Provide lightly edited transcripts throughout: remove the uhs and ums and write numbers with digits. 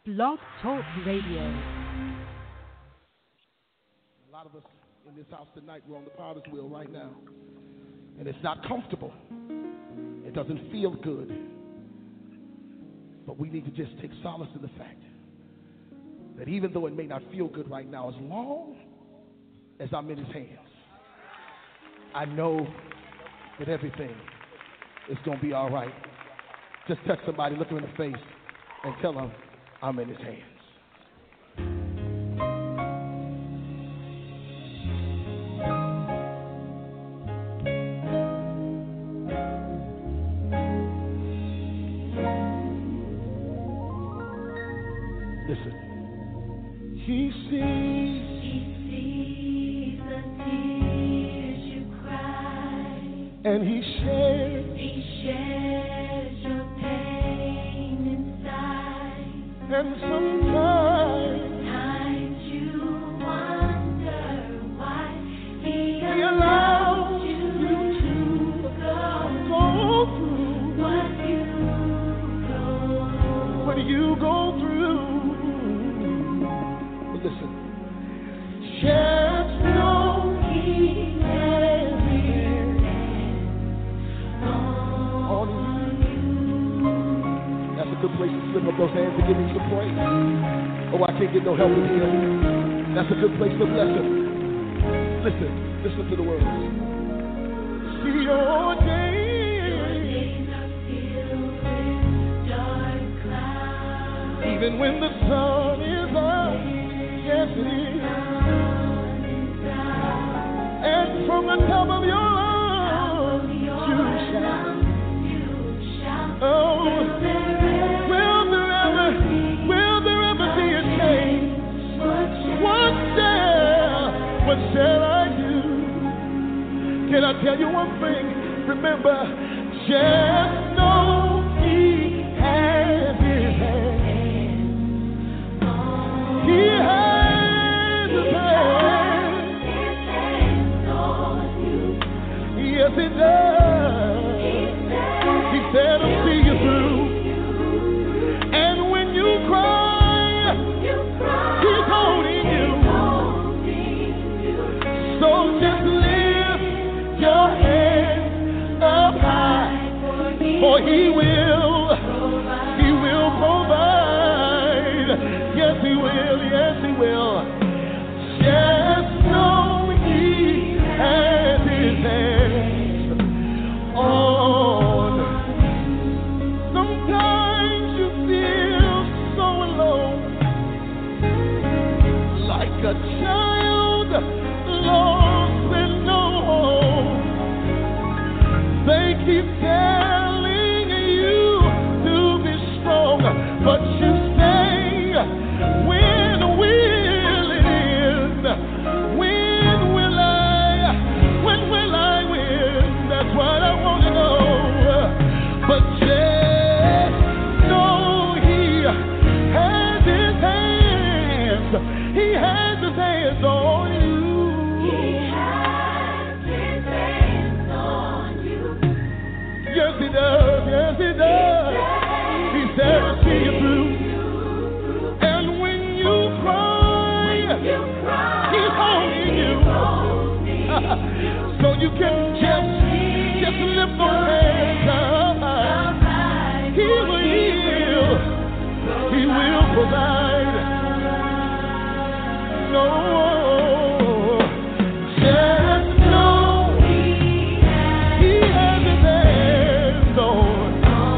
Blog Talk Radio. A lot of us in this house tonight, we're on the potter's wheel right now. And it's not comfortable. It doesn't feel good. But we need to just take solace in the fact that even though it may not feel good right now, as long as I'm in his hands, I know that everything is going to be all right. Just touch somebody, look them in the face, and tell them I'm in his hands. Listen. He sees the tears you cry, and he shares your pain inside. And sometimes you wonder why he allows you to go through what you go through. Listen, just know he has his hands on you. That's a good place to slip up those hands and give him some praise. Oh, I can't get no help in here. That's a good place to bless him. Listen to the words. See your days are filled with dark clouds. Even when the sun is up. Yes, it is. And from the top of your lungs, you shout. Oh, will there ever be a change? What shall I do? Can I tell you one thing? Remember, just know he has his hand. He has his hand on you. Yes, he does. He said, I'll see you through. And when you cry, he's holding you. So just lift your head up high, for he will provide. Yes, he will. Yes, he will. Just know he has his hands on. Sometimes you feel so alone, like a child lost and no home. They keep telling you to be strong, but you say, when will it end? When will I win? That's what I want to know. But just know he has his hands. He has his hands on you. He has his hands on you. Yes, he does. Yes, he does. He said, I'll see you through. And when you cry, he's holding you. So you can just lift those hands up. He will heal. He will provide. No, just know he has his hands on.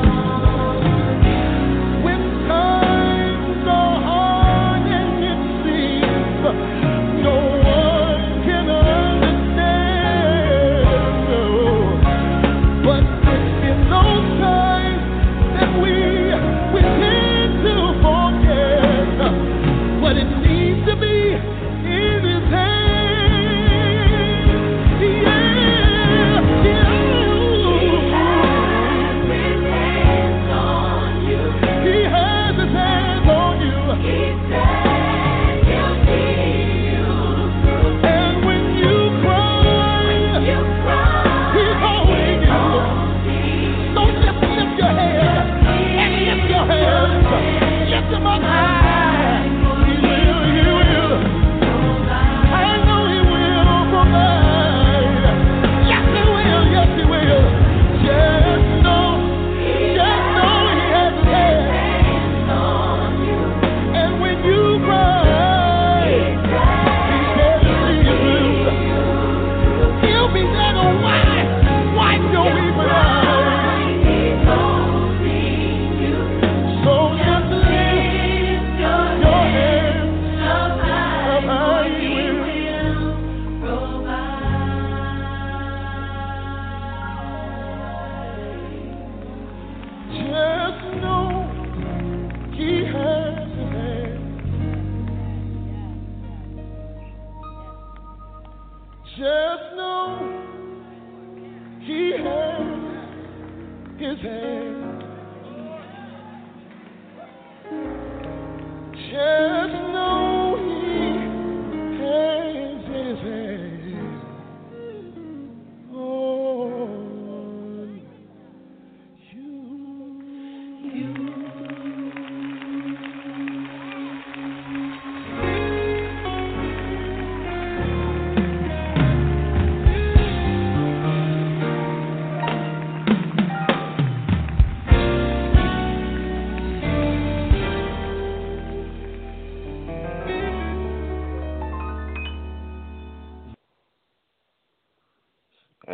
When times are hard and it seems no one can understand,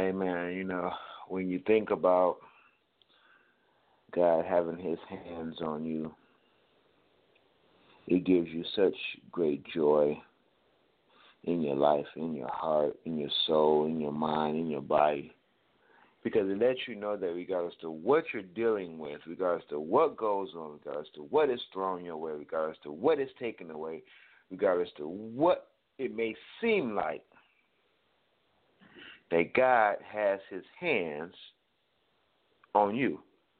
Amen. When you think about God having his hands on you, it gives you such great joy in your life, in your heart, in your soul, in your mind, in your body. Because it lets you know that regardless to what you're dealing with, regardless to what goes on, regardless to what is thrown your way, regardless to what is taken away, regardless to what it may seem like, that God has his hands on you.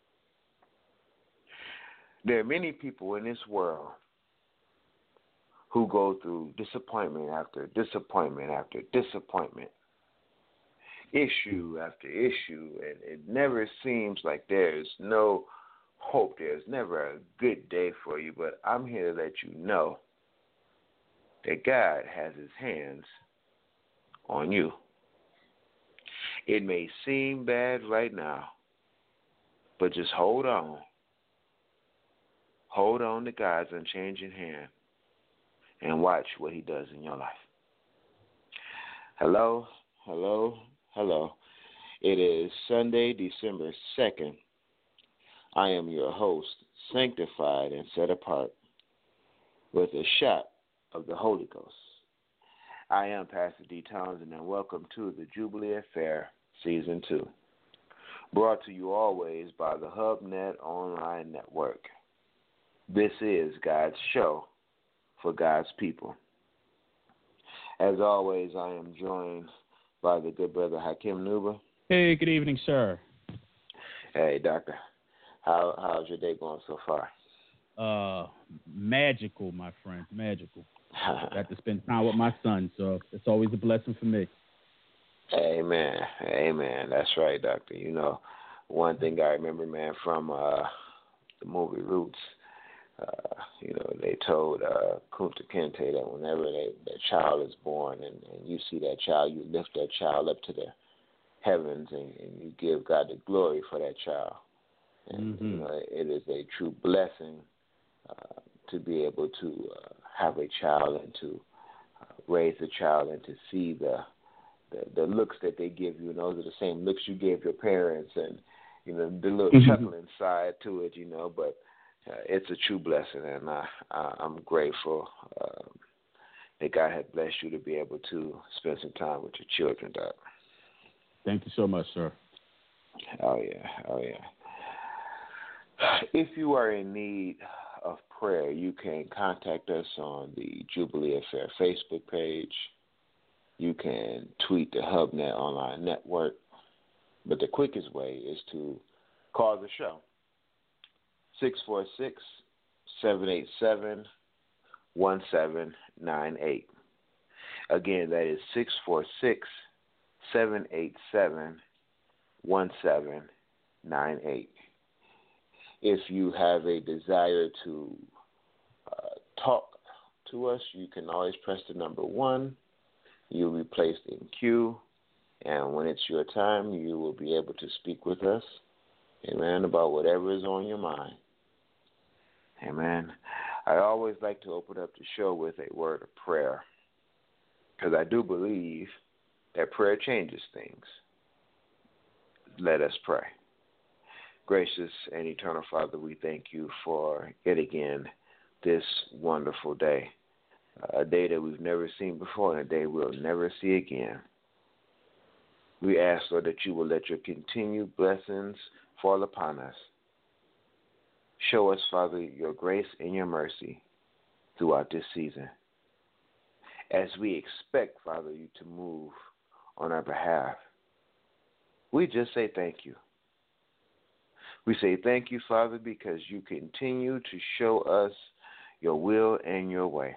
There are many people in this world who go through disappointment after disappointment after disappointment, issue after issue, and it never seems like there's no hope. There's never a good day for you, but I'm here to let you know that God has his hands on you. It may seem bad right now, but just hold on. Hold on to God's unchanging hand and watch what he does in your life. Hello, hello, hello. It is Sunday, December 2nd. I am your host, sanctified and set apart with a shot of the Holy Ghost. I am Pastor D. Townsend, and welcome to the Jubilee Affair Season 2, brought to you always by the HubNet Online Network. This is God's show for God's people. As always, I am joined by the good brother Hakim Nuba. Hey, good evening, sir. Hey, doctor. How's your day going so far? Magical, my friend, magical. Got to spend time with my son, so it's always a blessing for me. Amen. Amen. That's right, doctor. One thing I remember, man, from the movie Roots, they told Kunta Kinte that whenever that child is born and you see that child, you lift that child up to the heavens and you give God the glory for that child. And, it is a true blessing to be able to have a child and to raise a child and to see the looks that they give you. And those are the same looks you gave your parents, and, the little chuckling side to it, but it's a true blessing, and I'm grateful that God had blessed you to be able to spend some time with your children, Doc. Thank you so much, sir. Oh, yeah. If you are in need of prayer, you can contact us on the Jubilee Affair Facebook page. You can tweet the HubNet Online Network. But the quickest way is to call the show. 646-787-1798. Again, that is 646-787-1798. If you have a desire to talk to us, you can always press the number 1. You'll be placed in queue, and when it's your time, you will be able to speak with us, amen, about whatever is on your mind. Amen. I always like to open up the show with a word of prayer, because I do believe that prayer changes things. Let us pray. Gracious and eternal Father, we thank you for yet again this wonderful day, a day that we've never seen before and a day we'll never see again. We ask, Lord, that you will let your continued blessings fall upon us. Show us, Father, your grace and your mercy throughout this season. As we expect, Father, you to move on our behalf, we just say thank you. We say thank you, Father, because you continue to show us your will and your way.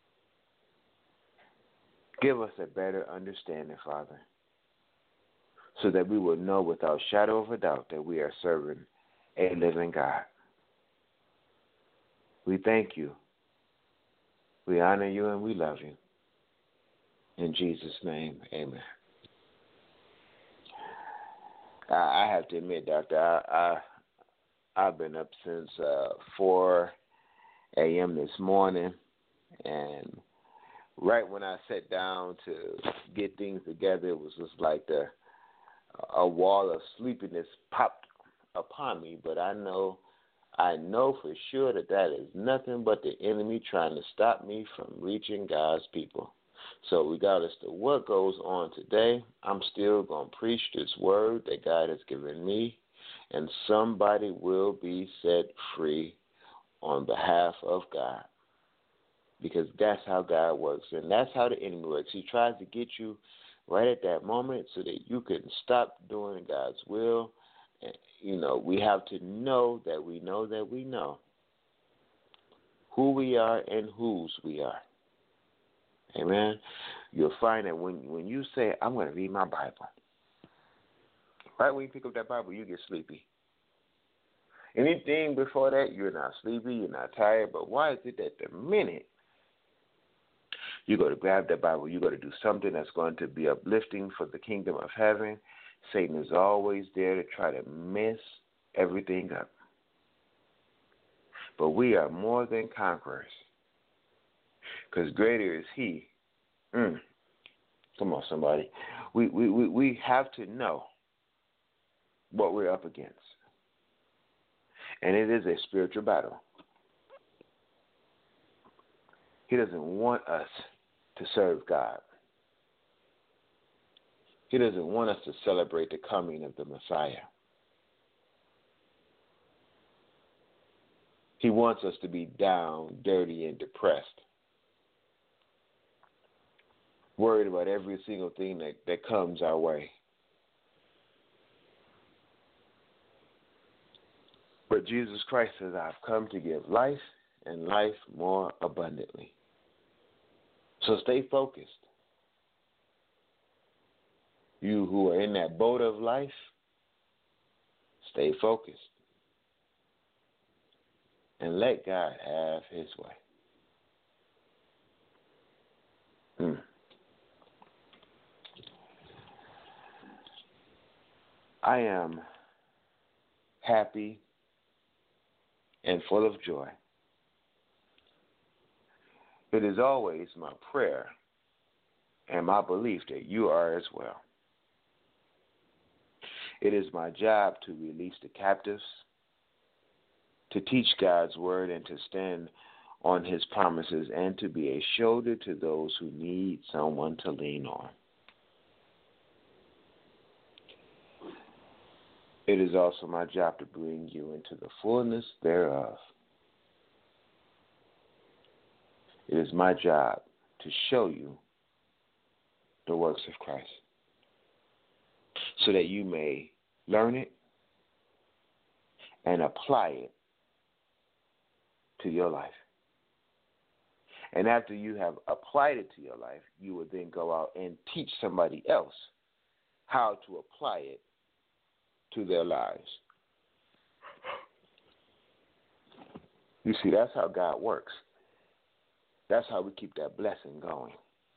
Give us a better understanding, Father, so that we will know without shadow of a doubt that we are serving a living God. We thank you. We honor you and we love you. In Jesus' name, amen. I have to admit, Doctor, I've been up since 4 a.m. this morning, and right when I sat down to get things together, it was just like the a wall of sleepiness popped upon me, but I know for sure that is nothing but the enemy trying to stop me from reaching God's people. So regardless of what goes on today, I'm still going to preach this word that God has given me, and somebody will be set free on behalf of God. Because that's how God works, and that's how the enemy works. He tries to get you right at that moment so that you can stop doing God's will. And, we have to know that we know who we are and whose we are. Amen. You'll find that when you say, I'm going to read my Bible, right when you pick up that Bible, you get sleepy. Anything before that, you're not sleepy, you're not tired. But why is it that the minute you go to grab that Bible, you got to do something that's going to be uplifting for the kingdom of heaven, Satan is always there to try to mess everything up. But we are more than conquerors, because greater is He. Come on, somebody. We have to know what we're up against. And it is a spiritual battle. He doesn't want us to serve God. He doesn't want us to celebrate the coming of the Messiah. He wants us to be down, dirty, and depressed, worried about every single thing that comes our way. But Jesus Christ says, I've come to give life and life more abundantly. So stay focused. You who are in that boat of life, stay focused. And let God have His way. I am happy and full of joy. It is always my prayer and my belief that you are as well. It is my job to release the captives, to teach God's word, and to stand on His promises, and to be a shoulder to those who need someone to lean on. It is also my job to bring you into the fullness thereof. It is my job to show you the works of Christ, so that you may learn it and apply it to your life. And after you have applied it to your life, you will then go out and teach somebody else how to apply it to their lives. You see, that's how God works. That's how we keep that blessing going.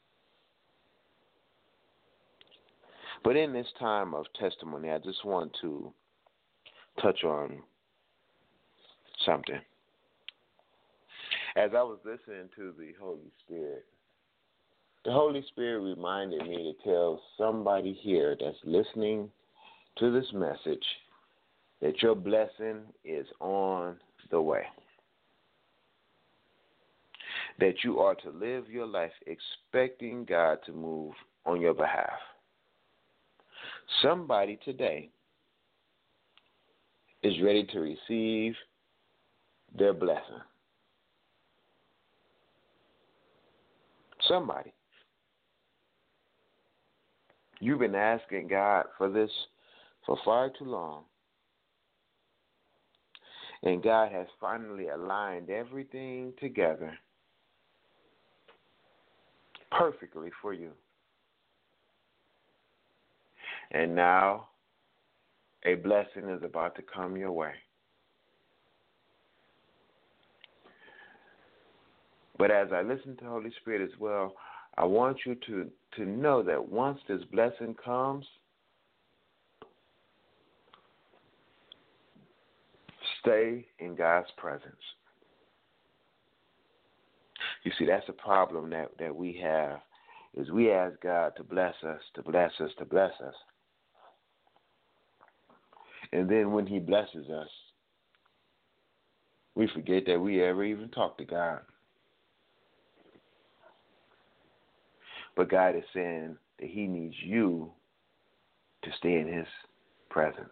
But in this time of testimony, I just want to touch on something. As I was listening to the Holy Spirit reminded me to tell somebody here that's listening to this message that your blessing is on the way. That you are to live your life expecting God to move on your behalf. Somebody today is ready to receive their blessing. Somebody. You've been asking God for this for far too long. And God has finally aligned everything together perfectly for you. And now a blessing is about to come your way. But as I listen to the Holy Spirit as well, I want you to know that once this blessing comes, stay in God's presence. You see, that's a problem that we have, is we ask God to bless us, to bless us, to bless us. And then when he blesses us, we forget that we ever even talked to God. But God is saying that he needs you to stay in his presence.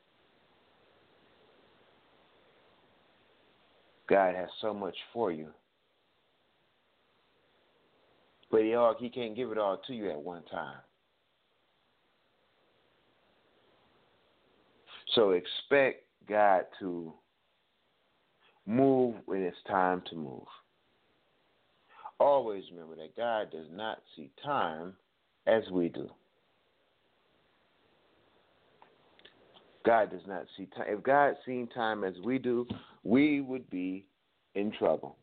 God has so much for you. But he can't give it all to you at one time. So expect God to move when it's time to move. Always remember that God does not see time as we do. God does not see time. If God seen time as we do, we would be in trouble.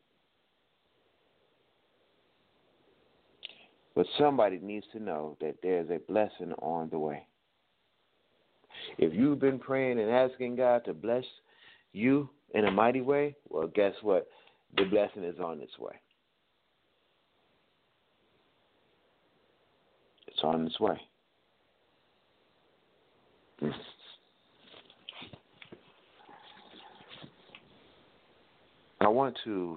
But somebody needs to know that there's a blessing on the way. If you've been praying and asking God to bless you in a mighty way, well, guess what? The blessing is on its way. It's on its way. I want to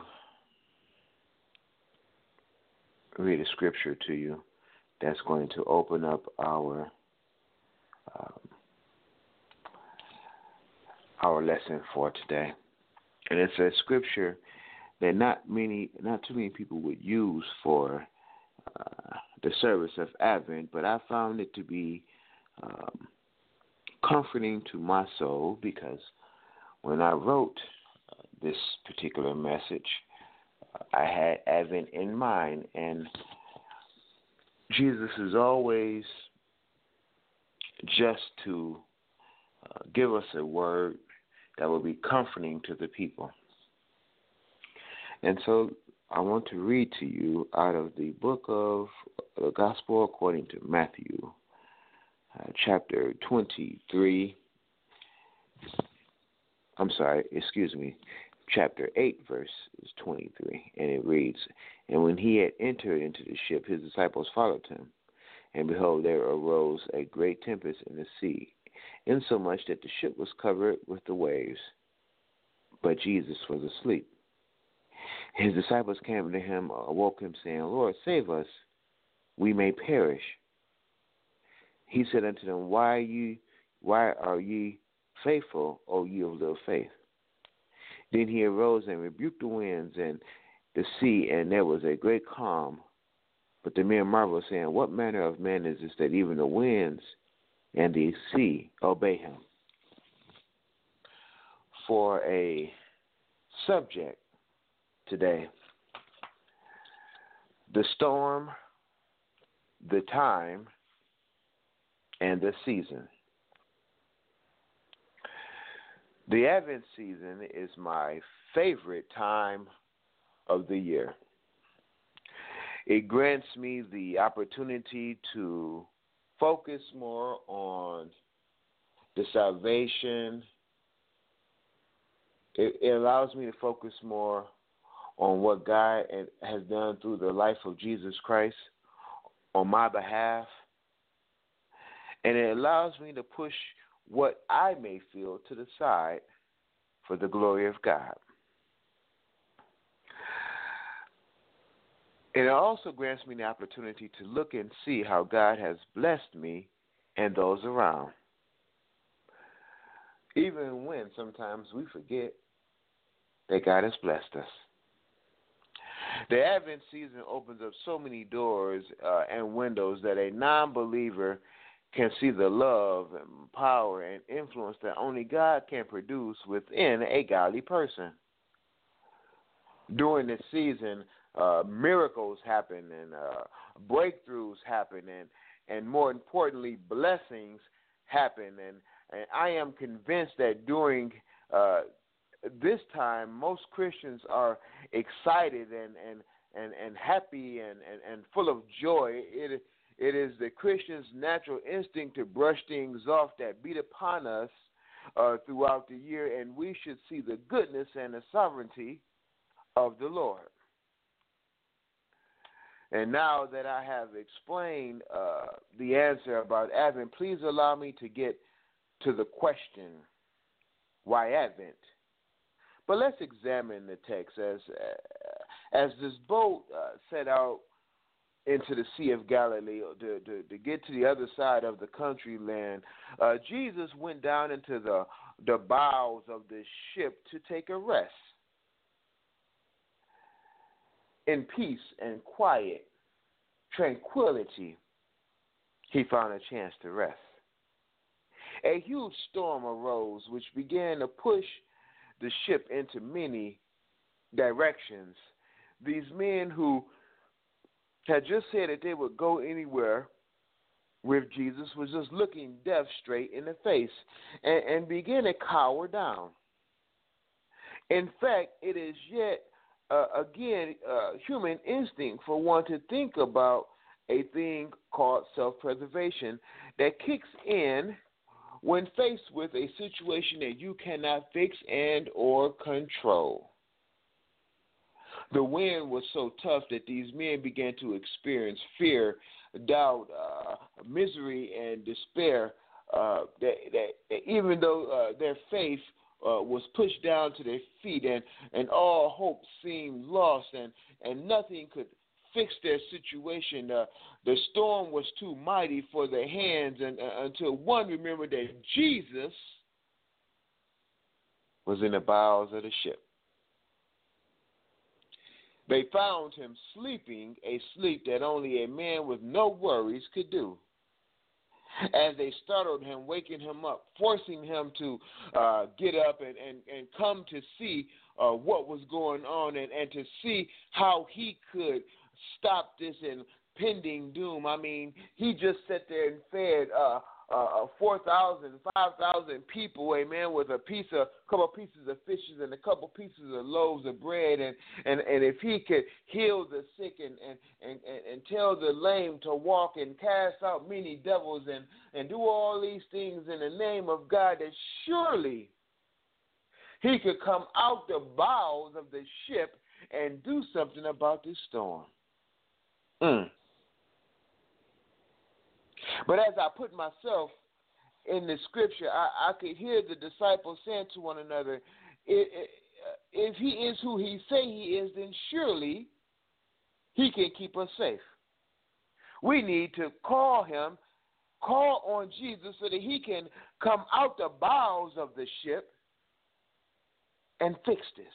read a scripture to you that's going to open up our lesson for today. And it's a scripture that not too many people would use for the service of Advent, but I found it to be comforting to my soul, because when I wrote this particular message, I had Advent in mind, and Jesus is always just to give us a word that will be comforting to the people. And so I want to read to you out of the book of the Gospel according to Matthew, chapter 23. Chapter 8, verse 23. And it reads, "And when he had entered into the ship, his disciples followed him. And behold, there arose a great tempest in the sea, insomuch that the ship was covered with the waves. But Jesus was asleep. His disciples came to him, awoke him, saying, Lord, save us, we may perish. He said unto them, Why are ye faithful, O ye of little faith? Then he arose and rebuked the winds and the sea, and there was a great calm. But the men marveled, saying, What manner of man is this, that even the winds and the sea obey him?" For a subject today, the storm, the time, and the season. The Advent season is my favorite time of the year. It grants me the opportunity to focus more on the salvation. It allows me to focus more on what God has done through the life of Jesus Christ on my behalf. And it allows me to push what I may feel to the side for the glory of God. And it also grants me the opportunity to look and see how God has blessed me and those around. Even when sometimes we forget that God has blessed us. The Advent season opens up so many doors and windows that a non-believer can see the love and power and influence that only God can produce within a godly person. During this season, miracles happen and breakthroughs happen and more importantly, blessings happen. And I am convinced that during this time, most Christians are excited and happy and full of joy. It is the Christian's natural instinct to brush things off that beat upon us throughout the year, and we should see the goodness and the sovereignty of the Lord. And now that I have explained the answer about Advent, please allow me to get to the question Why Advent? But let's examine the text as this boat set out into the Sea of Galilee to get to the other side of the country land. Jesus went down into the bows of the ship to take a rest. In peace and quiet, tranquility, he found a chance to rest. A huge storm arose which began to push the ship into many directions. These men who had just said that they would go anywhere with Jesus was just looking death straight in the face and began to cower down. In fact, it is yet again human instinct for one to think about a thing called self-preservation that kicks in when faced with a situation that you cannot fix and or control. The wind was so tough that these men began to experience fear, doubt, misery, and despair. That even though their faith was pushed down to their feet and all hope seemed lost and nothing could fix their situation, the storm was too mighty for their hands until one remembered that Jesus was in the bows of the ship. They found him sleeping a sleep that only a man with no worries could do. As they startled him, waking him up, forcing him to get up and come to see what was going on and to see how he could stop this impending doom. I mean, he just sat there and fed 4,000, 5,000 people, amen, with a couple of pieces of fishes and a couple pieces of loaves of bread, and if he could heal the sick and tell the lame to walk and cast out many devils and do all these things in the name of God, that surely he could come out the bows of the ship and do something about this storm. But as I put myself in the scripture, I could hear the disciples saying to one another, if he is who he say he is, then surely he can keep us safe. We need to call on Jesus so that he can come out the bows of the ship and fix this.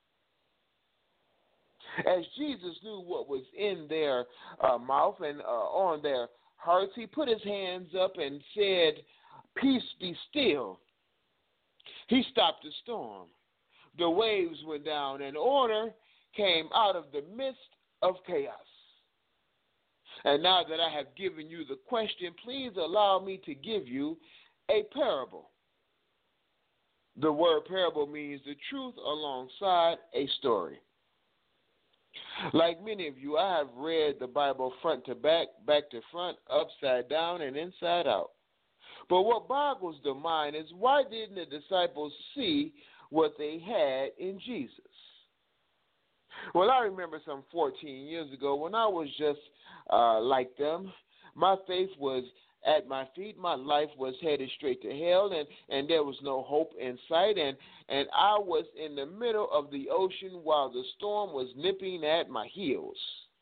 As Jesus knew what was in their mouth and on their hearts, he put his hands up and said, "Peace be still." He stopped the storm. The waves went down and order came out of the midst of chaos. And now that I have given you the question, please allow me to give you a parable. The word parable means the truth alongside a story. Like many of you, I have read the Bible front to back, back to front, upside down, and inside out. But what boggles the mind is, why didn't the disciples see what they had in Jesus? Well, I remember some 14 years ago when I was just like them. My faith was at my feet. My life was headed straight to hell, and there was no hope in sight. And I was in the middle of the ocean while the storm was nipping at my heels.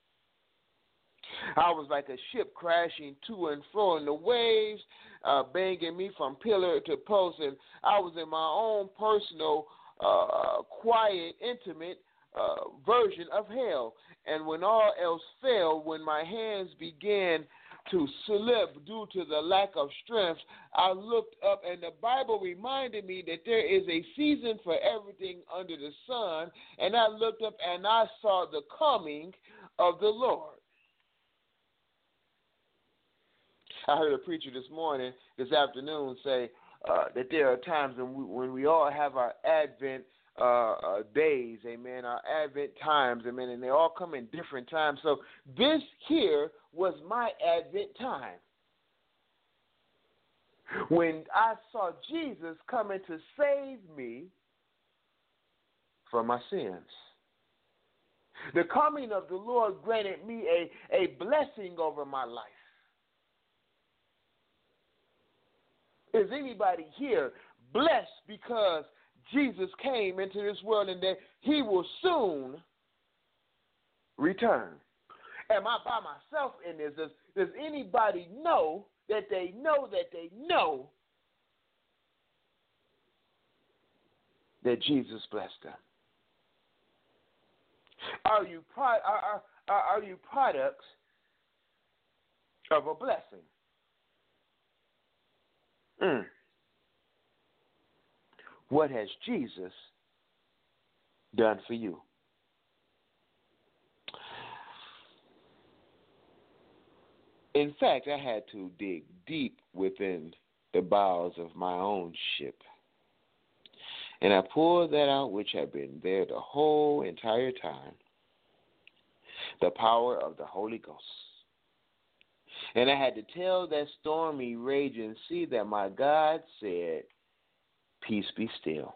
I was like a ship crashing to and fro, and the waves banging me from pillar to post. And I was in my own personal, quiet, intimate version of hell. And when all else failed, when my hands began to slip due to the lack of strength, I looked up, and the Bible reminded me that there is a season for everything under the sun. And I looked up and I saw the coming of the Lord. I heard a preacher this afternoon say that there are times when we all have our Advent days, amen, our Advent times, amen, and they all come in different times. So this here was my Advent time, when I saw Jesus coming to save me from my sins. The coming of the Lord granted me a blessing over my life. Is anybody here blessed because Jesus came into this world and that he will soon return. Am I by myself in this? Does anybody know that they know that Jesus blessed them? Are you products of a blessing? What has Jesus done for you? In fact, I had to dig deep within the bowels of my own ship. And I pulled that out which had been there the whole entire time. The power of the Holy Ghost. And I had to tell that stormy raging sea that my God said, peace be still.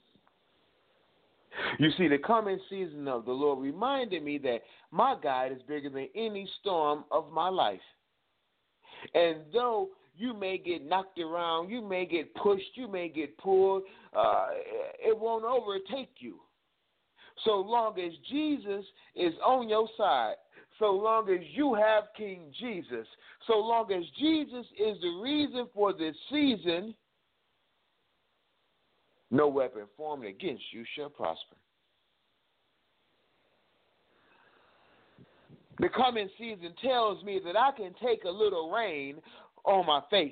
You see, the coming season of the Lord reminded me that my God is bigger than any storm of my life. And though you may get knocked around, you may get pushed, you may get pulled, it won't overtake you. So long as Jesus is on your side, so long as you have King Jesus, so long as Jesus is the reason for this season, no weapon formed against you shall prosper. The coming season tells me that I can take a little rain on my face.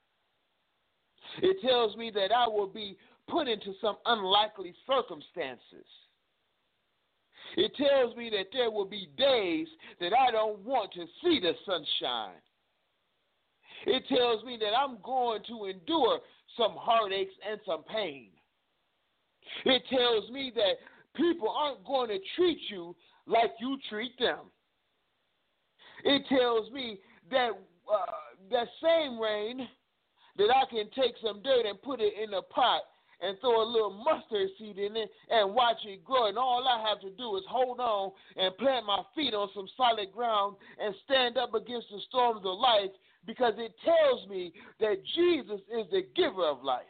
It tells me that I will be put into some unlikely circumstances. It tells me that there will be days that I don't want to see the sunshine. It tells me that I'm going to endure some heartaches and some pain. It tells me that people aren't going to treat you like you treat them. It tells me that that same rain, that I can take some dirt and put it in a pot and throw a little mustard seed in it and watch it grow. And all I have to do is hold on and plant my feet on some solid ground and stand up against the storms of life, because it tells me that Jesus is the giver of life.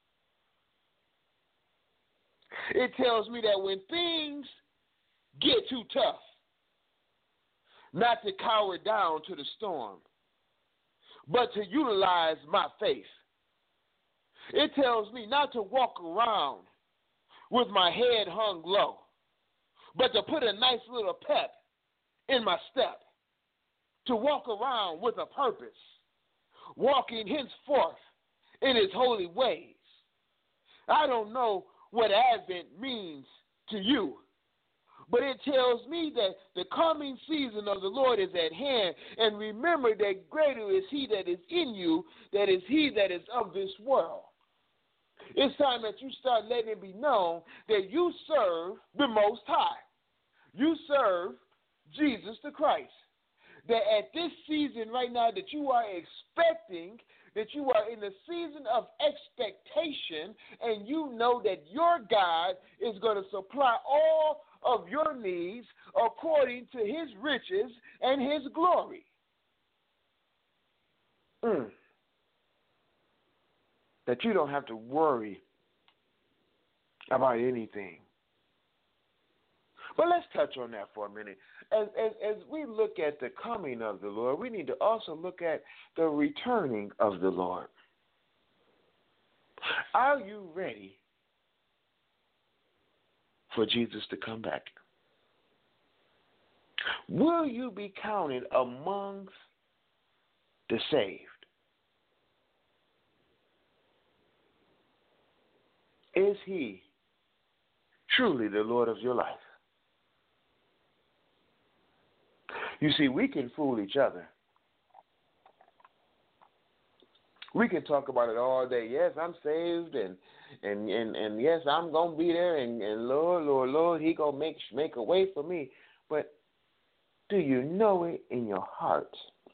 It tells me that when things get too tough, not to cower down to the storm, but to utilize my faith. It tells me not to walk around with my head hung low, but to put a nice little pep in my step, to walk around with a purpose, walking henceforth in his holy ways. I don't know what Advent means to you, but it tells me that the coming season of the Lord is at hand. And remember that greater is he that is in you, that is he that is of this world. It's time that you start letting it be known that you serve the Most High. You serve Jesus the Christ. That at this season right now that you are expecting, that you are in the season of expectation, and you know that your God is going to supply all of your needs according to his riches and his glory. That you don't have to worry about anything. But let's touch on that for a minute. As we look at the coming of the Lord, we need to also look at the returning of the Lord. Are you ready for Jesus to come back? Will you be counted amongst the saved? Is he truly the Lord of your life? You see, we can fool each other. We can talk about it all day. Yes, I'm saved, and yes, I'm gonna be there, and Lord, he gonna make a way for me. But do you know it in your heart?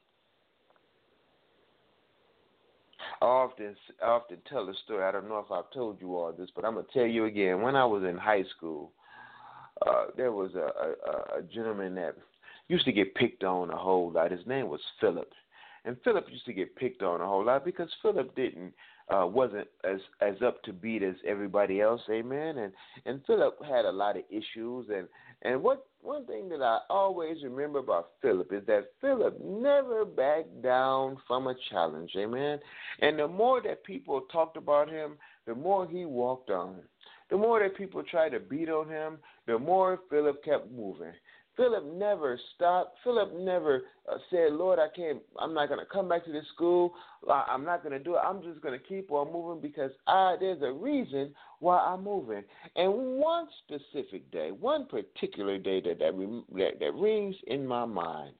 I often tell the story. I don't know if I've told you all this, but I'm gonna tell you again. When I was in high school, there was a gentleman that used to get picked on a whole lot. His name was Philip. And Philip used to get picked on a whole lot because Philip didn't wasn't as up to beat as everybody else, amen. And Philip had a lot of issues, and one thing that I always remember about Philip is that Philip never backed down from a challenge, amen. And the more that people talked about him, the more he walked on. The more that people tried to beat on him, the more Philip kept moving. Philip never stopped. Philip never said, Lord, I'm not going to come back to this school. I'm not going to do it. I'm just going to keep on moving because there's a reason why I'm moving. And one specific day, one particular day that rings in my mind,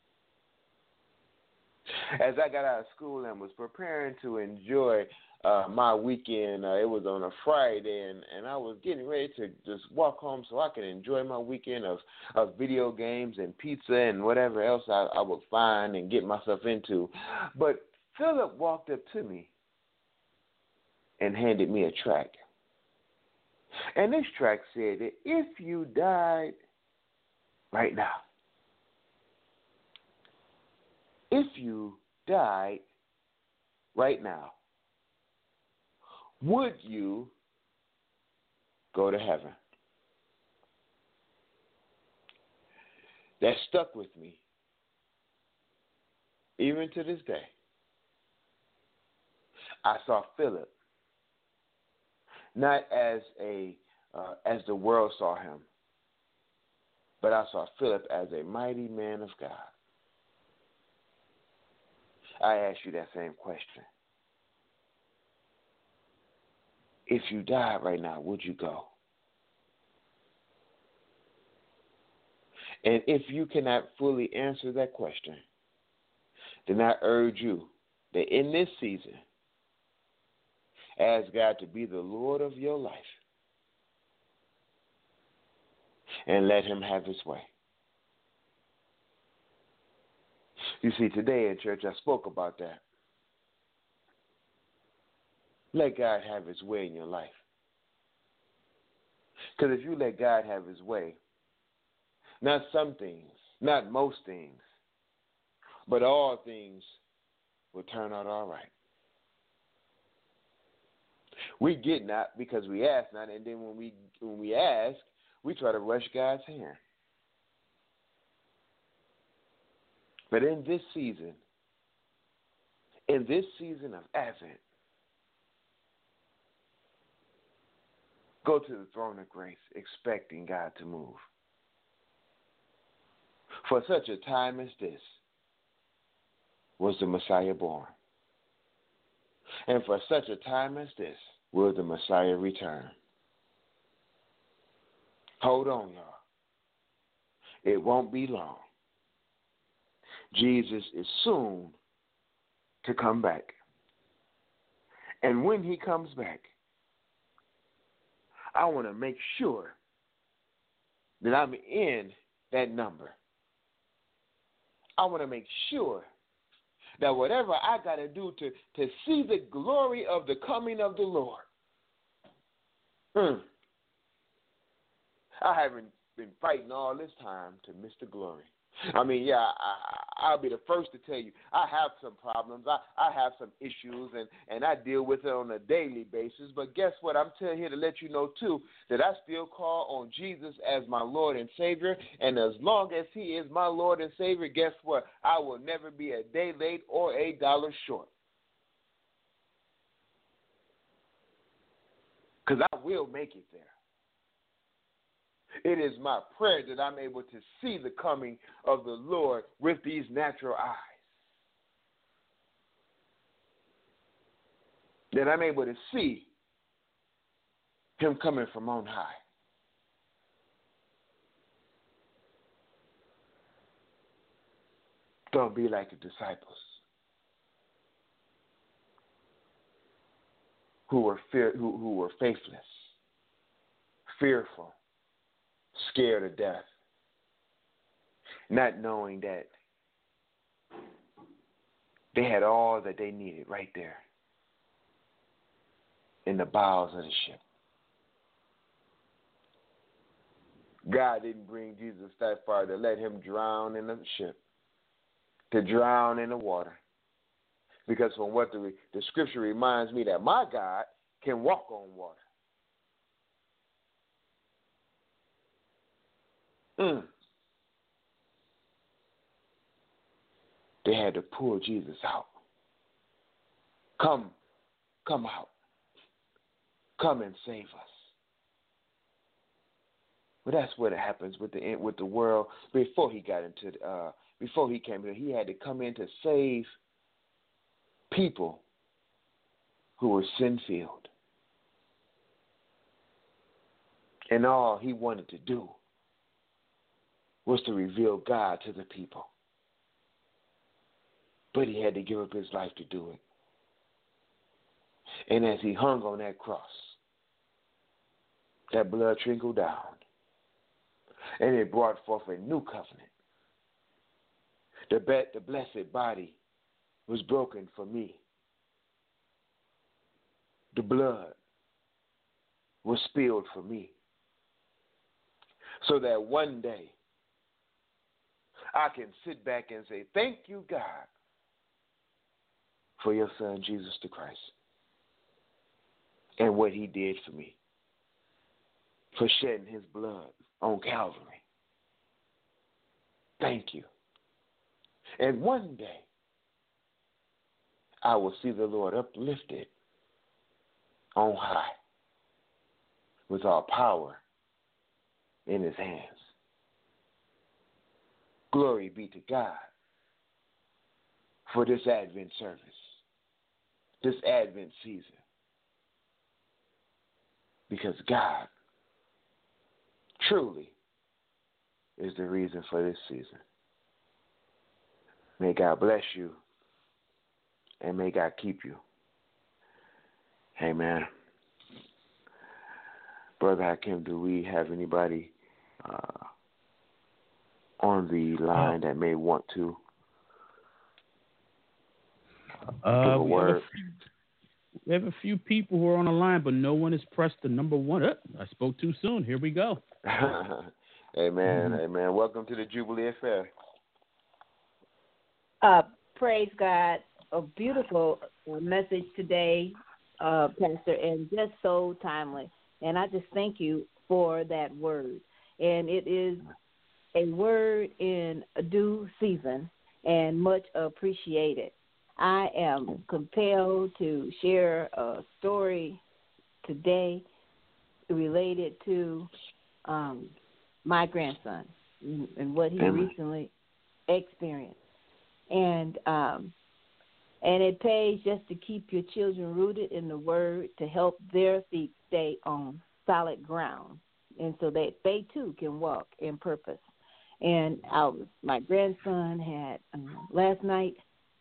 as I got out of school and was preparing to enjoy my weekend, it was on a Friday, and I was getting ready to just walk home so I could enjoy my weekend of video games and pizza and whatever else I would find and get myself into. But Philip walked up to me and handed me a tract. And this tract said that if you died right now, if you died right now, would you go to heaven? That stuck with me, even to this day. I saw Philip not as the world saw him, but I saw Philip as a mighty man of God. I ask you that same question. If you died right now, would you go? And if you cannot fully answer that question, then I urge you that in this season, ask God to be the Lord of your life and let him have his way. You see, today in church, I spoke about that. Let God have his way in your life. Because if you let God have his way, not some things, not most things, but all things will turn out all right. We get not because we ask not, and then when we ask, we try to rush God's hand. But in this season of Advent, go to the throne of grace expecting God to move. For such a time as this was the Messiah born. And for such a time as this will the Messiah return. Hold on, y'all. It won't be long. Jesus is soon to come back. And when he comes back, I want to make sure that I'm in that number. I want to make sure that whatever I got to do to see the glory of the coming of the Lord, I haven't been fighting all this time to miss the glory. I mean, yeah, I'll be the first to tell you, I have some problems. I have some issues, and I deal with it on a daily basis. But guess what? I'm here to let you know, too, that I still call on Jesus as my Lord and Savior. And as long as he is my Lord and Savior, guess what? I will never be a day late or a dollar short. Because I will make it there. It is my prayer that I'm able to see the coming of the Lord with these natural eyes. That I'm able to see him coming from on high. Don't be like the disciples who were faithless, fearful, scared to death, not knowing that they had all that they needed right there in the bowels of the ship. God didn't bring Jesus that far to let him drown in the ship, to drown in the water, Because from what the scripture reminds me that my God can walk on water. They had to pull Jesus out. Come out. Come and save us. But that's what happens with the world. Before he came here, he had to come in to save people who were sin-filled. And all he wanted to do was to reveal God to the people. But he had to give up his life to do it. And as he hung on that cross, that blood trickled down. And it brought forth a new covenant. The blessed body was broken for me. The blood was spilled for me. So that one day I can sit back and say, thank you, God, for your son, Jesus the Christ, and what he did for me, for shedding his blood on Calvary. Thank you. And one day, I will see the Lord uplifted on high with all power in his hands. Glory be to God for this Advent service, this Advent season. Because God truly is the reason for this season. May God bless you and may God keep you. Amen. Brother Hakim, do we have anybody on the line that may want to give a word? We have a few people who are on the line, but no one has pressed the number one. I spoke too soon. Here we go. Amen. Amen. Welcome to the Jubilee Affair. Praise God. A beautiful message today, Pastor, and just so timely. And I just thank you for that word. And it is a word in a due season and much appreciated. I am compelled to share a story today related to my grandson and what he recently experienced. And it pays just to keep your children rooted in the word to help their feet stay on solid ground, and so that they too can walk in purpose. And my grandson had last night,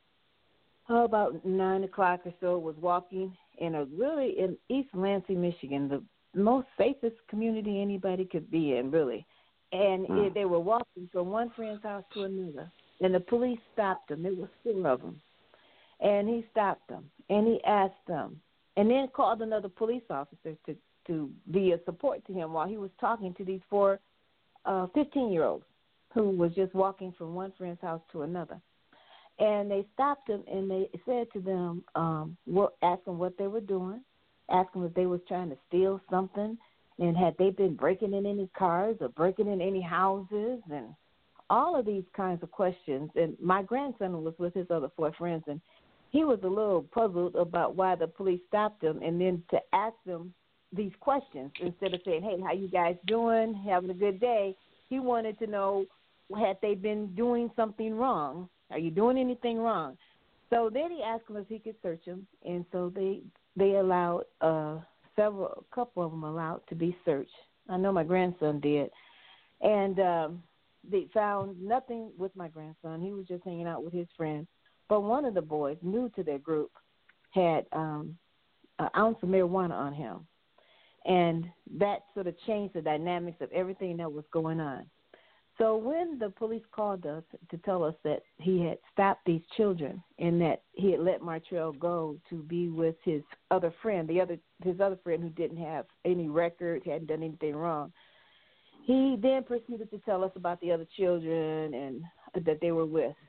about 9 o'clock or so, was walking in East Lansing, Michigan, the most safest community anybody could be in, really. And they were walking from one friend's house to another, and the police stopped them. There were 4 of them. And he stopped them, and he asked them, and then called another police officer to be a support to him while he was talking to these 4 15-year-olds who was just walking from one friend's house to another. And they stopped them, and they said to them, asked them what they were doing, asked them if they was trying to steal something, and had they been breaking in any cars or breaking in any houses, and all of these kinds of questions. And my grandson was with his other 4 friends, and he was a little puzzled about why the police stopped him, and then to ask them these questions instead of saying, hey, how you guys doing, having a good day. He wanted to know, had they been doing something wrong? Are you doing anything wrong? So then he asked them if he could search them, and so they allowed a couple of them allowed to be searched. I know my grandson did. And they found nothing with my grandson. He was just hanging out with his friends. But one of the boys, new to their group, had an ounce of marijuana on him. And that sort of changed the dynamics of everything that was going on. So when the police called us to tell us that he had stopped these children and that he had let Martrell go to be with his other friend, his other friend who didn't have any record, hadn't done anything wrong, he then proceeded to tell us about the other children and that they were with.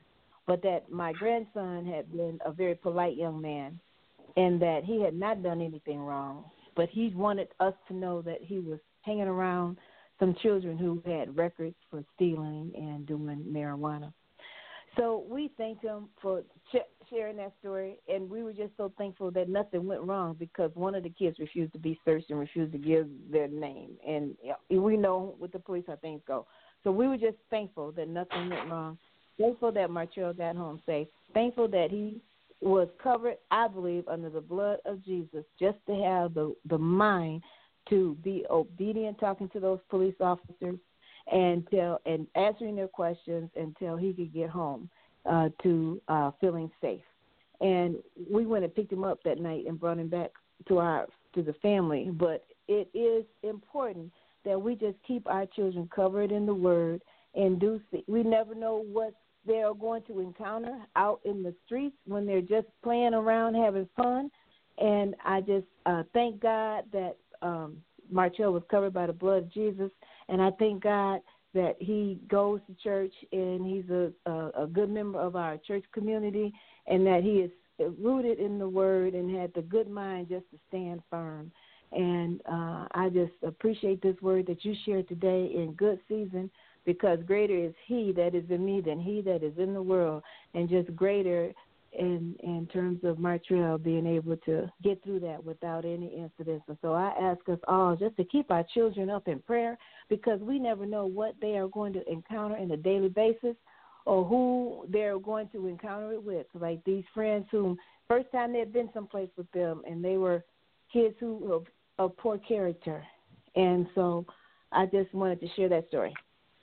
but that my grandson had been a very polite young man and that he had not done anything wrong, but he wanted us to know that he was hanging around some children who had records for stealing and doing marijuana. So we thanked him for sharing that story, and we were just so thankful that nothing went wrong because one of the kids refused to be searched and refused to give their name. And we know with the police how things go. So we were just thankful that nothing went wrong, thankful that Martrell got home safe, thankful that he was covered, I believe, under the blood of Jesus, just to have the mind to be obedient, talking to those police officers, and answering their questions until he could get home to feeling safe. And we went and picked him up that night and brought him back to the family. But it is important that we just keep our children covered in the Word and do see. We never know what they are going to encounter out in the streets when they're just playing around, having fun. And I just thank God that Martrell was covered by the blood of Jesus, and I thank God that he goes to church and he's a good member of our church community, and that he is rooted in the Word and had the good mind just to stand firm. And I just appreciate this word that you shared today in good season, because greater is he that is in me than he that is in the world, and just greater in terms of Martrell being able to get through that without any incidents. And so I ask us all just to keep our children up in prayer, because we never know what they are going to encounter on a daily basis or who they're going to encounter it with. Like these friends who first time they had been someplace with them, and they were kids who were of poor character. And so I just wanted to share that story.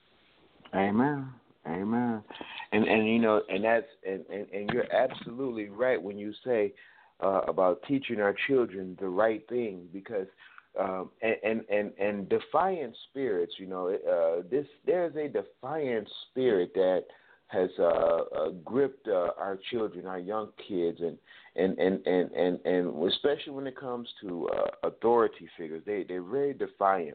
Amen. Amen. And you know, and that's and you're absolutely right when you say about teaching our children the right thing, because and defiant spirits, you know, there's a defiant spirit that has gripped our children, our young kids, and especially when it comes to authority figures, they're very defiant.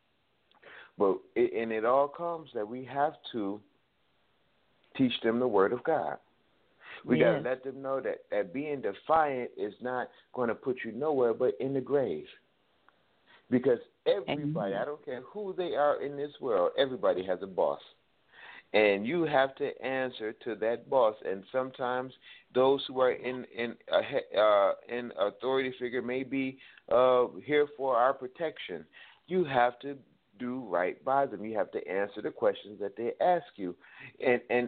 But it all comes that we have to teach them the Word of God. We got to let them know that being defiant is not going to put you nowhere but in the grave. Because everybody, I don't care who they are in this world, everybody has a boss. And you have to answer to that boss. And sometimes those who are in authority figure may be here for our protection. You have to do right by them. You have to answer the questions that they ask you. And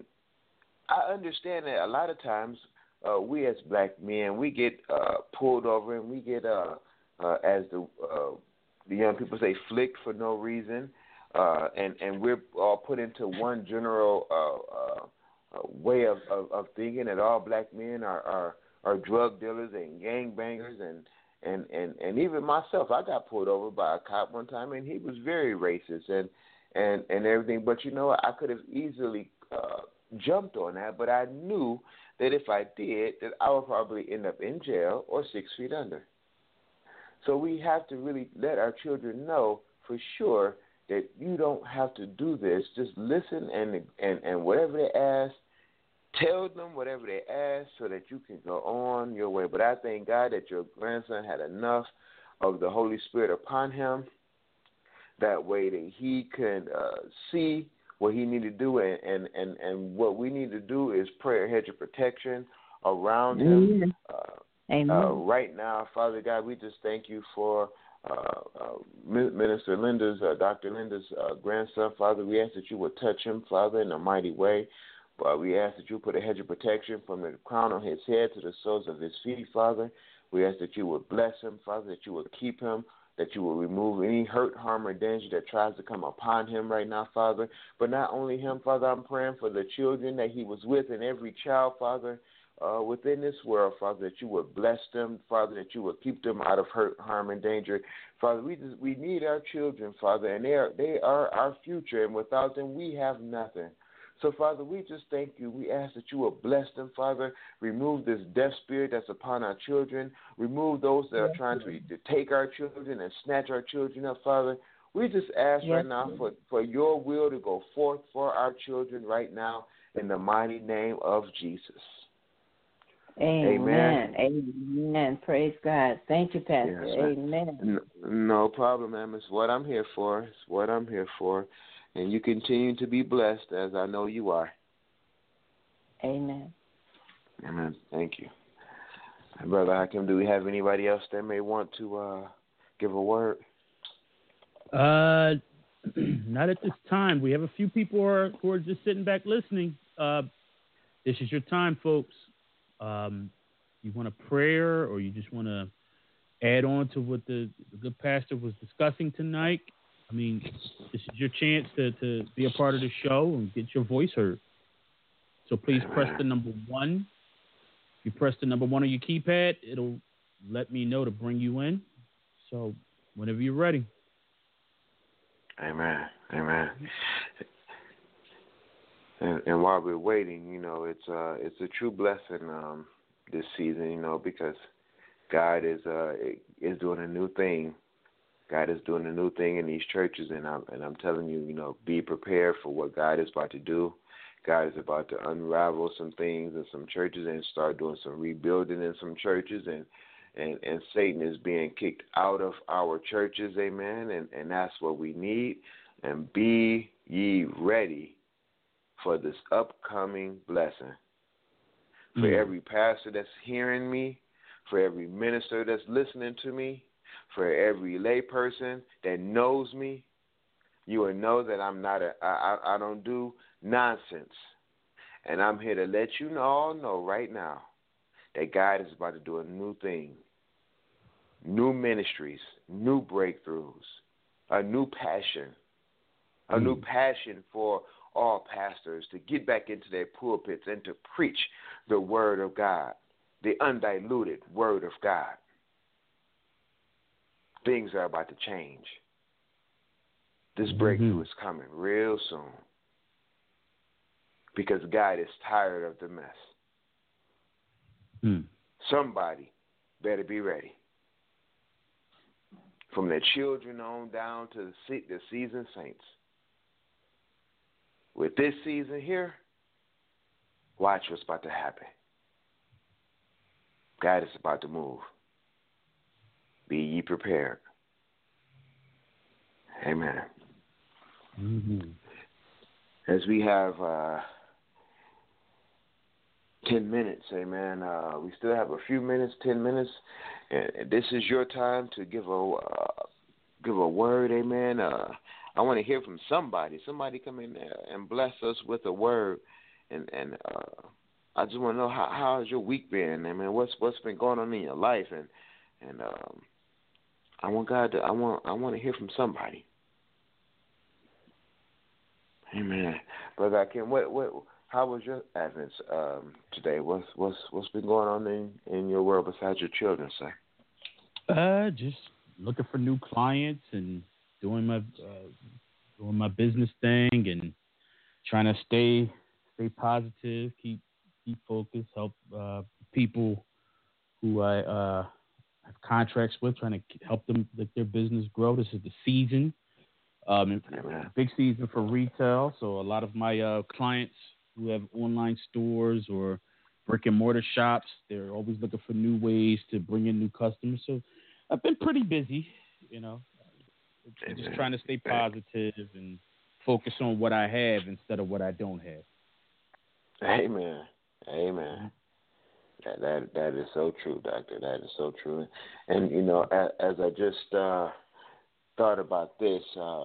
I understand that a lot of times we as black men, we get pulled over, and we get, as the young people say, flicked for no reason. And we're all put into one general way of thinking that all black men are drug dealers and gangbangers, and even myself, I got pulled over by a cop one time, and he was very racist and everything. But you know, I could have easily jumped on that, but I knew that if I did, that I would probably end up in jail or 6 feet under. So we have to really let our children know for sure that you don't have to do this. Just listen and whatever they ask, tell them whatever they ask so that you can go on your way. But I thank God that your grandson had enough of the Holy Spirit upon him, that way that he could see what he needed to do, and what we need to do is pray a hedge of protection around him. Amen. Right now, Father God, we just thank you for Minister Linda's, Dr. Linda's grandson. Father, we ask that you would touch him, Father, in a mighty way. We ask that you put a hedge of protection from the crown of his head to the soles of his feet, Father. We ask that you would bless him, Father, that you would keep him, that you will remove any hurt, harm, or danger that tries to come upon him right now, Father. But not only him, Father, I'm praying for the children that he was with, and every child, Father, within this world, Father, that you would bless them, Father, that you would keep them out of hurt, harm, and danger. Father, we need our children, Father, and they are our future, and without them we have nothing. So, Father, we just thank you. We ask that you will bless them, Father. Remove this deaf spirit that's upon our children. Remove those that are trying to take our children and snatch our children up, Father. We just ask right now for your will to go forth for our children right now, in the mighty name of Jesus. Amen. Amen. Praise God. Thank you, Pastor. Yes, Amen. no problem, ma'am. It's what I'm here for. It's what I'm here for. And you continue to be blessed, as I know you are. Amen. Amen. Thank you. Brother Hakim, do we have anybody else that may want to give a word? Not at this time. We have a few people who are just sitting back listening. This is your time, folks. You want a prayer, or you just want to add on to what the good pastor was discussing tonight? I mean, this is your chance to be a part of the show and get your voice heard. So please press the number 1. If you press the number 1 on your keypad, it'll let me know to bring you in. So whenever you're ready. Amen. Amen. And while we're waiting, you know, it's a true blessing this season, you know, because God is doing a new thing. God is doing a new thing in these churches, and I'm telling you, you know, be prepared for what God is about to do. God is about to unravel some things in some churches and start doing some rebuilding in some churches, and Satan is being kicked out of our churches, amen, and that's what we need. And be ye ready for this upcoming blessing. For every pastor that's hearing me, for every minister that's listening to me, for every lay person that knows me, you will know that I don't do nonsense. And I'm here to let you all know right now that God is about to do a new thing, new ministries, new breakthroughs, a new passion for all pastors to get back into their pulpits and to preach the word of God, the undiluted word of God. Things are about to change. This breakthrough is coming real soon because God is tired of the mess. Somebody better be ready. From the children on down to the seasoned saints. With this season here, watch what's about to happen. God is about to move. Be ye prepared. Amen. As we have 10 minutes, amen. We still have a few minutes, 10 minutes. And this is your time to give a word, amen. I want to hear from somebody. Somebody come in there and bless us with a word. And I just want to know how has your week been? I mean, what's been going on in your life? And I want God to I want to hear from somebody. Amen. Brother Akim, how was your Advent today? What's been going on in your world besides your children, sir? Just looking for new clients and doing my business thing and trying to stay positive, keep focused, help people who I have contracts with, trying to help them let their business grow. This is the season, big season for retail. So a lot of my clients who have online stores or brick and mortar shops, they're always looking for new ways to bring in new customers. So I've been pretty busy, you know, just trying to stay positive and focus on what I have instead of what I don't have. Amen. Amen. That is so true, Doctor. That is so true. And, you know, as I just thought about this,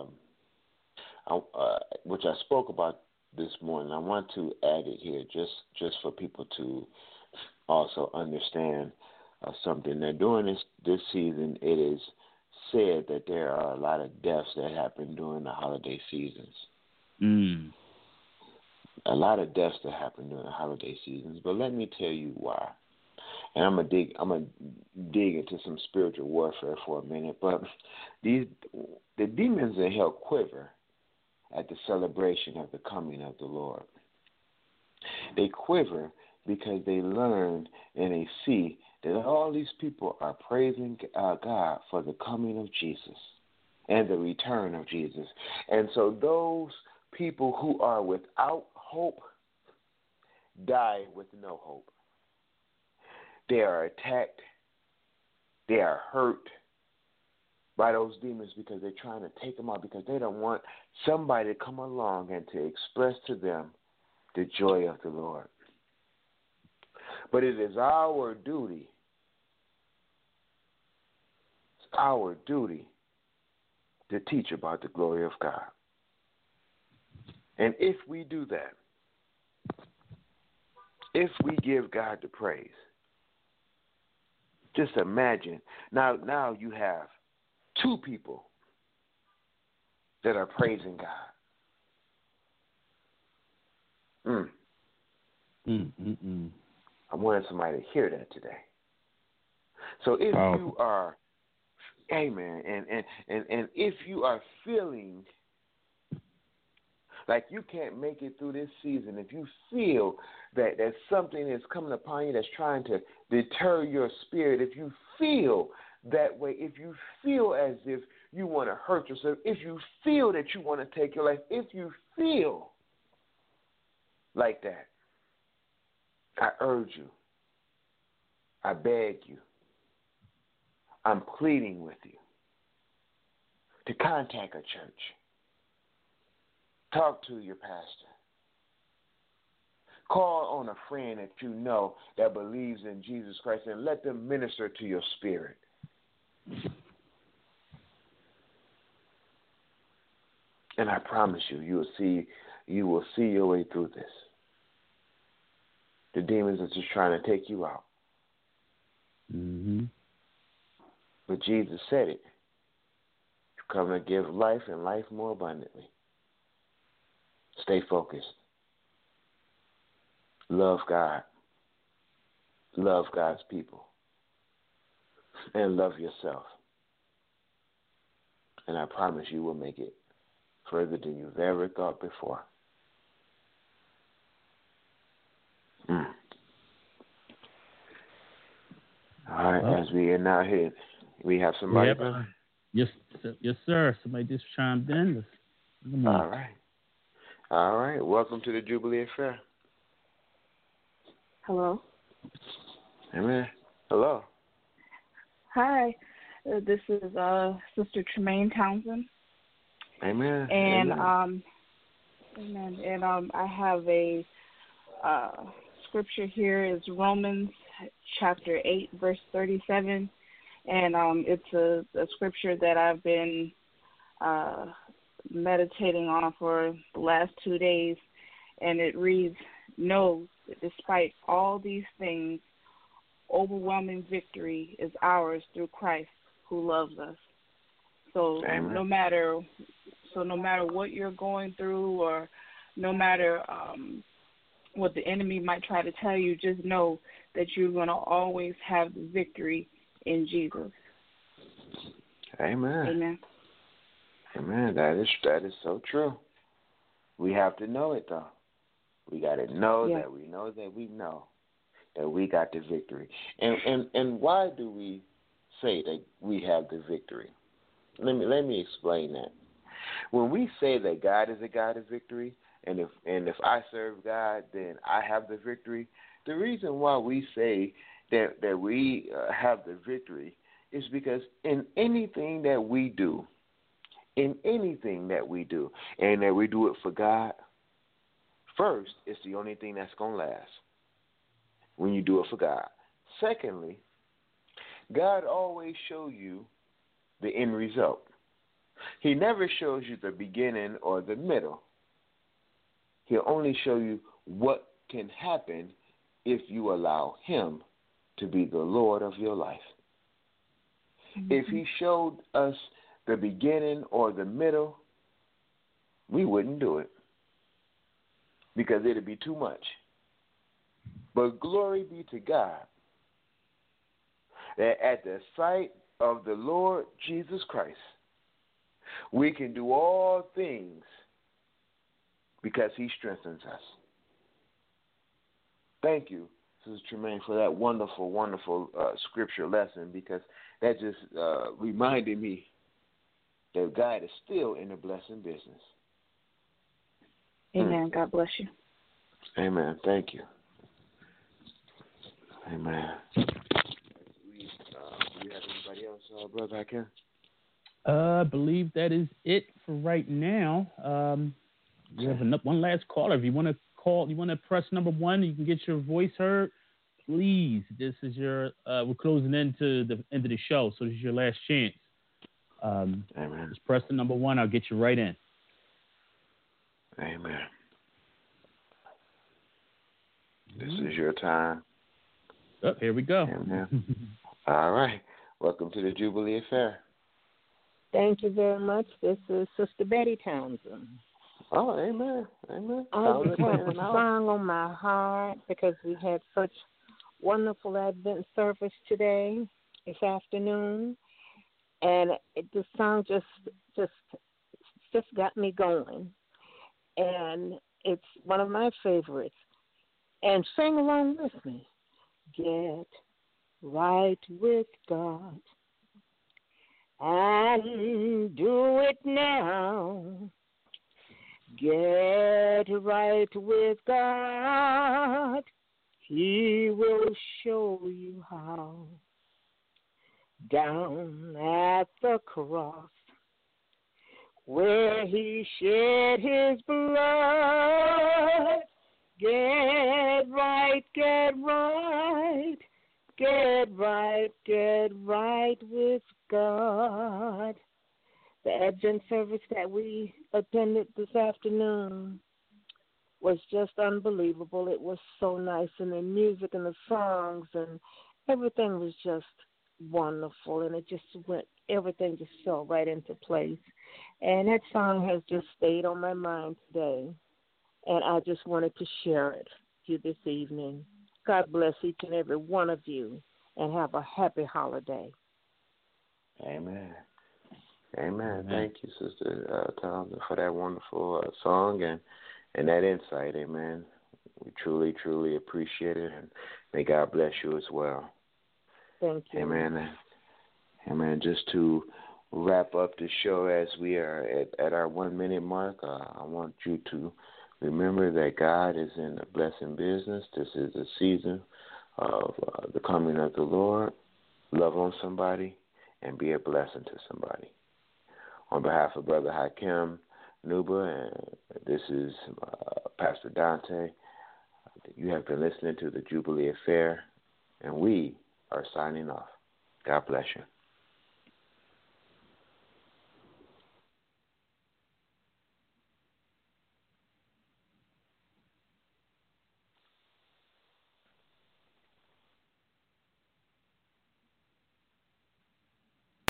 which I spoke about this morning, I want to add it here just for people to also understand something. Now, during this season, it is said that there are a lot of deaths that happen during the holiday seasons. A lot of deaths that happen during the holiday seasons, but let me tell you why. And I'm gonna dig into some spiritual warfare for a minute. But the demons in hell quiver at the celebration of the coming of the Lord. They quiver because they learn and they see that all these people are praising God for the coming of Jesus and the return of Jesus. And so those people who are without hope, die with no hope. They are attacked. They are hurt by those demons because they're trying to take them out because they don't want somebody to come along and to express to them the joy of the Lord. But it is our duty, to teach about the glory of God. And if we do that, if we give God the praise, just imagine, now you have two people that are praising God. I wanted somebody to hear that today. So if you are, amen, and if you are feeling like you can't make it through this season, if you feel that something is coming upon you that's trying to deter your spirit, if you feel that way, if you feel as if you want to hurt yourself, if you feel that you want to take your life, if you feel like that, I urge you, I beg you, I'm pleading with you to contact a church. Talk to your pastor. Call on a friend that you know that believes in Jesus Christ and let them minister to your spirit. And I promise you, you will see your way through this. The demons are just trying to take you out. Mm-hmm. But Jesus said it. You come to give life and life more abundantly. Stay focused. Love God. Love God's people. And love yourself. And I promise you will make it further than you've ever thought before. All right, as we are now here, we have somebody. Yes, sir. Somebody just chimed in. All right. Welcome to the Jubilee Affair. Hello. Amen. Hello. Hi. This is Sister Tremaine Townsend. Amen. And Amen. Amen. And I have a scripture here. Is Romans chapter 8, verse 37, and it's a scripture that I've been meditating on for the last 2 days, and it reads, "Know that despite all these things, overwhelming victory is ours through Christ who loves us." So Amen. no matter what you're going through, or no matter what the enemy might try to tell you, just know that you're going to always have the victory in Jesus. Amen. Amen. Amen. That is so true. We have to know it, though. We got to know that we know that we know that we got the victory. And why do we say that we have the victory? Let me explain that. When we say that God is a God of victory, and if I serve God, then I have the victory. The reason why we say that we have the victory is because in anything that we do, and that we do it for God, first, it's the only thing that's going to last when you do it for God. Secondly, God always shows you the end result. He never shows you the beginning or the middle. He'll only show you what can happen if you allow Him to be the Lord of your life. Mm-hmm. If He showed us the beginning or the middle, we wouldn't do it because it'd be too much. But glory be to God that at the sight of the Lord Jesus Christ, we can do all things because He strengthens us. Thank you, Sister Tremaine, for that wonderful, wonderful scripture lesson, because that just reminded me that God is still in the blessing business. Amen. God bless you. Amen. Thank you. Amen. Do you have anybody else, Brother Hakim? I believe that is it for right now. We have one last caller. If you want to call, you want to press number 1, you can get your voice heard. Please, this is your. We're closing into the end of the show, so this is your last chance. Amen. Just press the number 1. I'll get you right in. Amen. This is your time. Oh, here we go. Amen. All right. Welcome to the Jubilee Affair. Thank you very much. This is Sister Betty Townsend. Oh, amen. Amen. I just have a song on my heart because we had such wonderful Advent service today, this afternoon, and the song just got me going, and it's one of my favorites. And sing along with me. Get right with God and do it now. Get right with God. He will show you how. Down at the cross where he shed his blood. Get right, get right, get right, get right with God. The Advent service that we attended this afternoon was just unbelievable. It was so nice, and the music and the songs and everything was just wonderful, and everything just fell right into place. And that song has just stayed on my mind today. And I just wanted to share it with you this evening. God bless each and every one of you, and have a happy holiday. Amen. Amen. Thank you, Sister Townsend, for that wonderful song and that insight. Amen. We truly, truly appreciate it, and may God bless you as well. Thank you. Amen. Amen. Just to wrap up the show as we are at our 1 minute mark, I want you to remember that God is in the blessing business. This is a season of the coming of the Lord. Love on somebody and be a blessing to somebody. On behalf of Brother Hakim Nuba, and this is Pastor Dante, you have been listening to the Jubilee Affair, and we are signing off. God bless you.